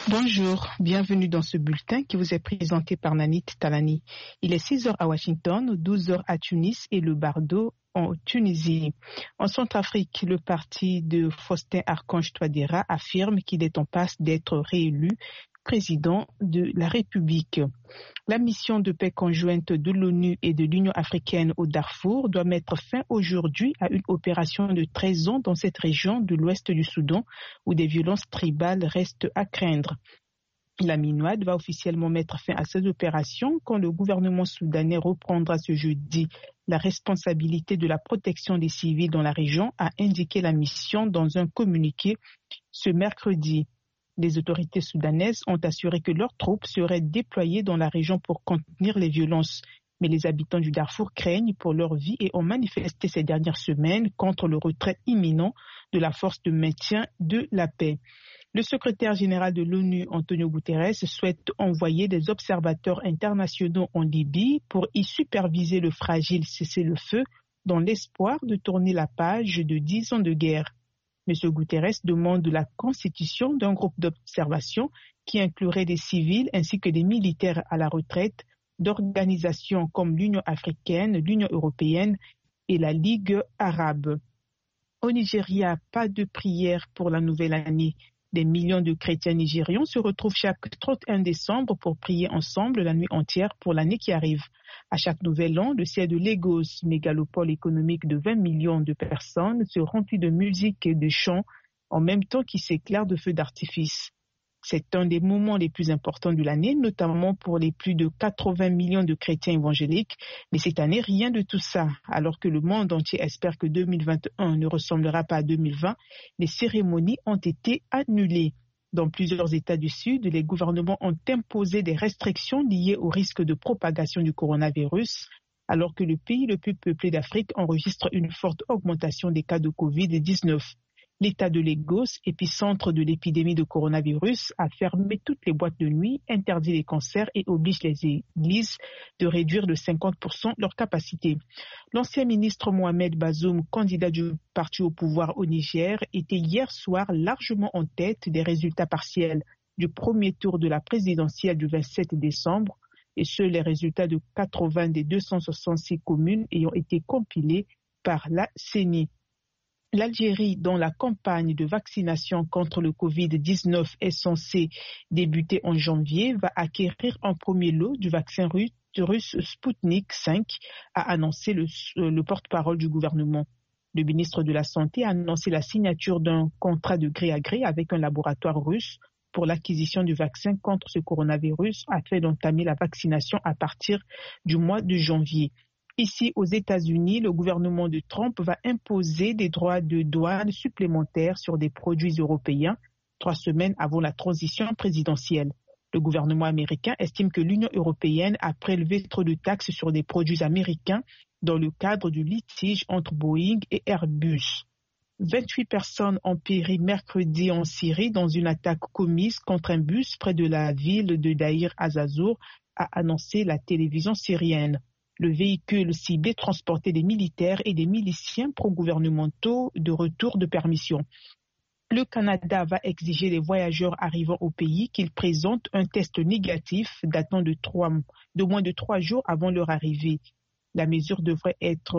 Bonjour, bienvenue dans ce bulletin qui vous est présenté par Nanit Talani. Il est 6 heures à Washington, 12 heures à Tunis et le Bardo en Tunisie. En Centrafrique, le parti de Faustin Archange Touadéra affirme qu'il est en passe d'être réélu président de la République. La mission de paix conjointe de l'ONU et de l'Union africaine au Darfour doit mettre fin aujourd'hui à une opération de 13 ans dans cette région de l'ouest du Soudan où des violences tribales restent à craindre. La MINUAD va officiellement mettre fin à cette opération quand le gouvernement soudanais reprendra ce jeudi la responsabilité de la protection des civils dans la région, a indiqué la mission dans un communiqué ce mercredi. Les autorités soudanaises ont assuré que leurs troupes seraient déployées dans la région pour contenir les violences. Mais les habitants du Darfour craignent pour leur vie et ont manifesté ces dernières semaines contre le retrait imminent de la force de maintien de la paix. Le secrétaire général de l'ONU, Antonio Guterres, souhaite envoyer des observateurs internationaux en Libye pour y superviser le fragile cessez-le-feu dans l'espoir de tourner la page de 10 ans de guerre. M. Guterres demande la constitution d'un groupe d'observation qui inclurait des civils ainsi que des militaires à la retraite d'organisations comme l'Union africaine, l'Union européenne et la Ligue arabe. Au Nigeria, pas de prière pour la nouvelle année. Des millions de chrétiens nigérians se retrouvent chaque 31 décembre pour prier ensemble la nuit entière pour l'année qui arrive. À chaque nouvel an, le ciel de Lagos, mégalopole économique de 20 millions de personnes, se remplit de musique et de chants en même temps qu'il s'éclaire de feux d'artifice. C'est un des moments les plus importants de l'année, notamment pour les plus de 80 millions de chrétiens évangéliques. Mais cette année, rien de tout ça. Alors que le monde entier espère que 2021 ne ressemblera pas à 2020, les cérémonies ont été annulées. Dans plusieurs États du Sud, les gouvernements ont imposé des restrictions liées au risque de propagation du coronavirus, alors que le pays le plus peuplé d'Afrique enregistre une forte augmentation des cas de Covid-19. L'État de Lagos, épicentre de l'épidémie de coronavirus, a fermé toutes les boîtes de nuit, interdit les concerts et oblige les églises de réduire de 50% leur capacité. L'ancien ministre Mohamed Bazoum, candidat du parti au pouvoir au Niger, était hier soir largement en tête des résultats partiels du premier tour de la présidentielle du 27 décembre, et seuls les résultats de 80 des 266 communes ayant été compilés par la CENI. L'Algérie, dont la campagne de vaccination contre le Covid-19 est censée débuter en janvier, va acquérir un premier lot du vaccin russe Sputnik 5, a annoncé le porte-parole du gouvernement. Le ministre de la Santé a annoncé la signature d'un contrat de gré à gré avec un laboratoire russe pour l'acquisition du vaccin contre ce coronavirus afin d'entamer la vaccination à partir du mois de janvier. Ici, aux États-Unis, le gouvernement de Trump va imposer des droits de douane supplémentaires sur des produits européens 3 semaines avant la transition présidentielle. Le gouvernement américain estime que l'Union européenne a prélevé trop de taxes sur des produits américains dans le cadre du litige entre Boeing et Airbus. 28 personnes ont péri mercredi en Syrie dans une attaque commise contre un bus près de la ville de Daïr Azazour, a annoncé la télévision syrienne. Le véhicule ciblé transportait des militaires et des miliciens pro-gouvernementaux de retour de permission. Le Canada va exiger des voyageurs arrivant au pays qu'ils présentent un test négatif datant de moins de 3 jours avant leur arrivée. La mesure devrait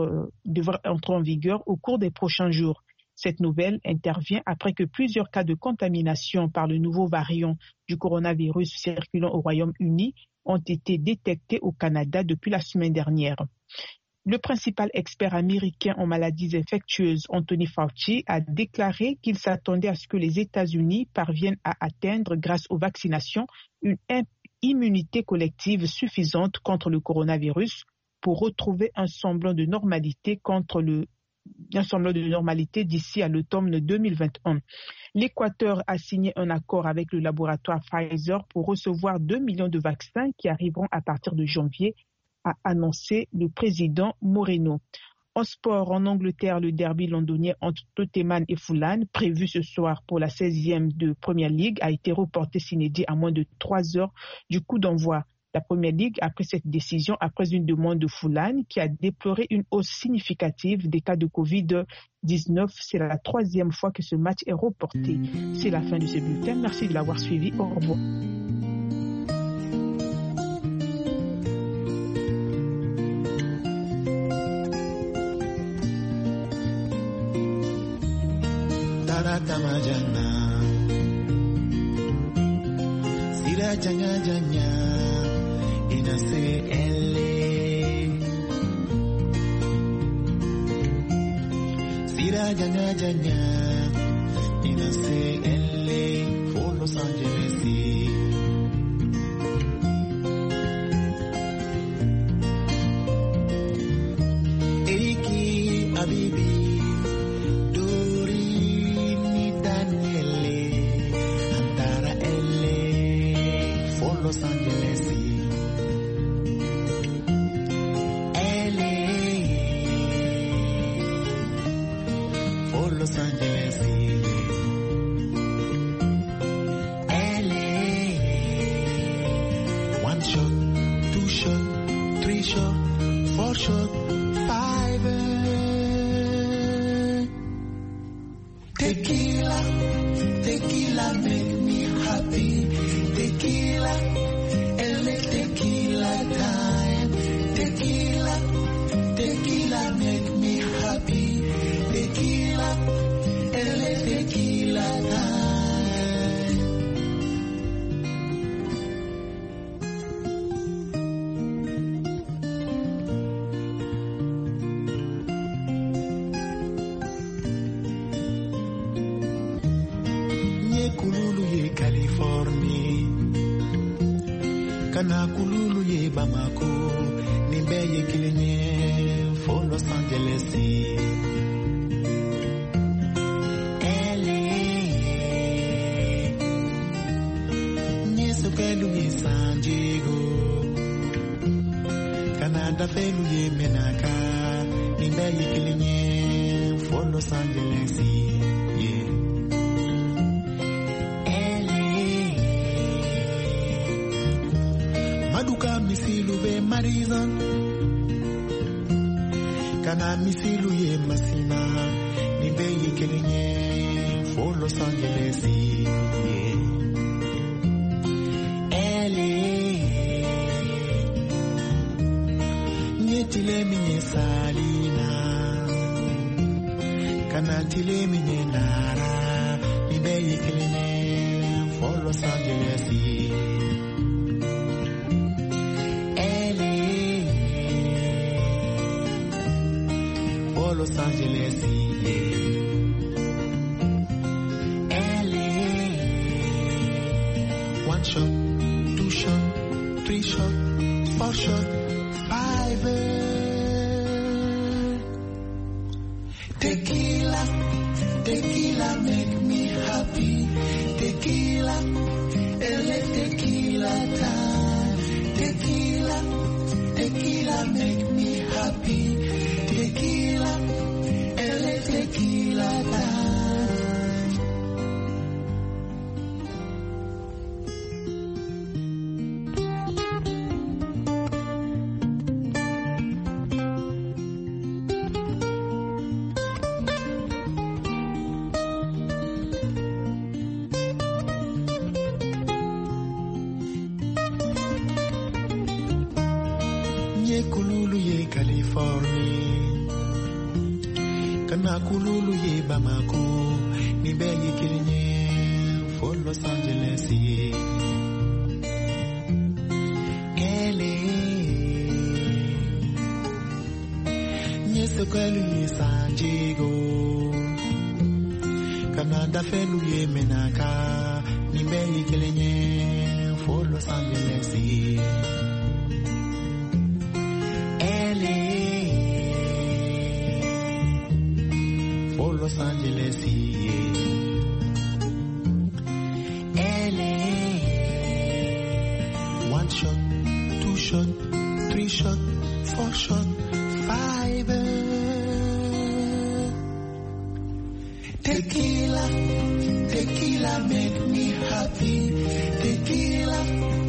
entrer en vigueur au cours des prochains jours. Cette nouvelle intervient après que plusieurs cas de contamination par le nouveau variant du coronavirus circulant au Royaume-Uni ont été détectés au Canada depuis la semaine dernière. Le principal expert américain en maladies infectieuses, Anthony Fauci, a déclaré qu'il s'attendait à ce que les États-Unis parviennent à atteindre, grâce aux vaccinations, une immunité collective suffisante contre le coronavirus pour retrouver un semblant de normalité d'ici à l'automne 2021. L'Équateur a signé un accord avec le laboratoire Pfizer pour recevoir 2 millions de vaccins qui arriveront à partir de janvier, a annoncé le président Moreno. En sport, en Angleterre, le derby londonien entre Tottenham et Fulham, prévu ce soir pour la 16e de Premier League, a été reporté sine die à moins de 3 heures du coup d'envoi. La Première Ligue a pris cette décision après une demande de Fulham qui a déploré une hausse significative des cas de Covid-19. C'est la 3e fois que ce match est reporté. C'est la fin de ce bulletin. Merci de l'avoir suivi. Au revoir. Sira janya janya ina se elle. Sira janya janya ina se elle for Los Angeles. Eriki Abibi Los Angeles, LA, for Los Angeles, LA. 1 shot, 2 shot, 3 shot, 4 shot, 5. Tequila, tequila make me happy. Tequila, LA tequila time. Tequila, tequila make me happy. Tequila, LA tequila time. Nye kululu ye California. Kana kululu ye Bamako, nimbe ye kilenye for Los Angeles. LA, nye sokelu ye San Diego, Canada felu ye Menaka, nimbe ye kilenye for Los Angeles. Yeah. Maduka misilu be Marizon, kana misilu ye Masina, nimbe ye kelenye for Los Angeles. Yeah. LA, nye tile minye Salina, kana tile minye Nara, nimbe ye kelenye for Los Angeles. Los Angeles, yeah. LA. 1 shot, 2 shot, 3 shot, 4 shot, 5. Tequila, tequila make me happy. Tequila, LA tequila time. Tequila, tequila make me happy. Tequila, LA tequila time. Nye kululu ye California. Kana kululu ye Bamako, nimbe ye kilenye for Los Angeles. LA, nye sokelu ye San Diego, Canada felu ye Menaka, nimbe ye kilenye for Los Angeles. Los Angeles, yeah. LA, 1 shot, 2 shot, 3 shot, 4 shot, 5. Tequila, tequila make me happy. Tequila,